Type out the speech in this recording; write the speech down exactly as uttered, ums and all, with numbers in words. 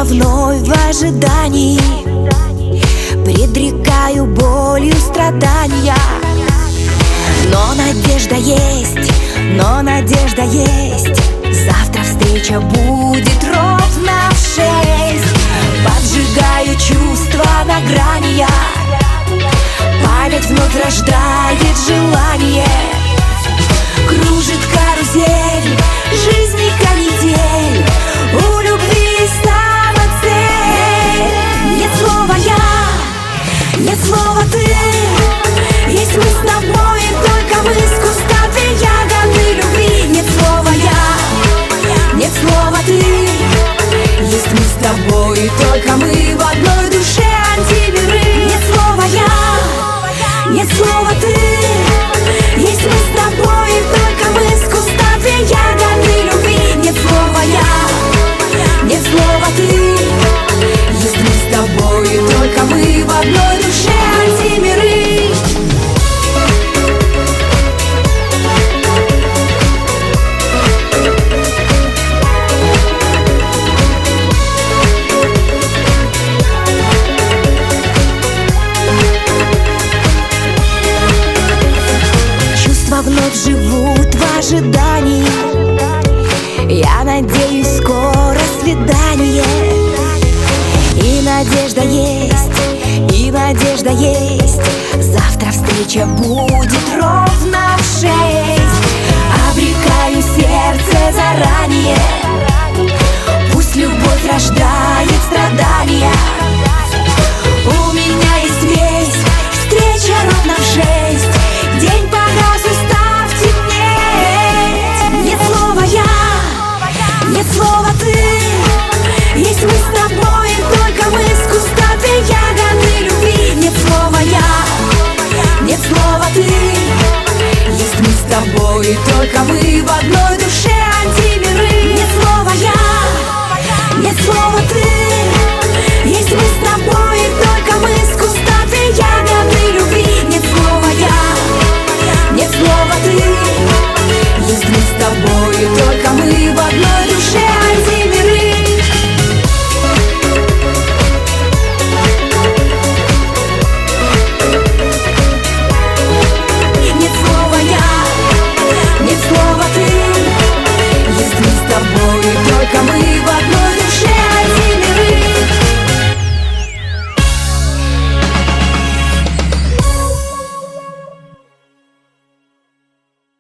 вновь в ожидании, предрекаю болью страдания. Но надежда есть, но надежда есть. Завтра встреча будет ровно в шесть. Поджигаю чувства на грани я, память вновь рождает желание. Кружит карусель жизни канитель, у любви самоцель. Нет слова я, нет слова ты, есть мы с тобой, только мы с куста две ягоды любви. Нет слова я, нет слова ты, есть мы с тобой, только мы в одной душе антимиры. Нет слова я, нет слова ты, есть мы с тобой, только мы с куста две ягоды любви. Нет слова я, нет слова ты, есть мы с тобой, только мы в одной душе антимиры. Вновь живут в ожидании, я надеюсь, скоро свидание. И надежда есть, и надежда есть. Завтра встреча будет ровно в шесть. Обрекаю сердце заранее, пусть любовь рождает страдания. У меня есть весть, встреча ровно в шесть. День погас, устав темнеть. Нет слова я, нет слова ты, есть мы с тобой, только мы с куста две ягоды любви. Нет слова я, нет слова ты, есть мы с тобой, только мы в одной душе антимиры. Нет слова я, нет слова ты,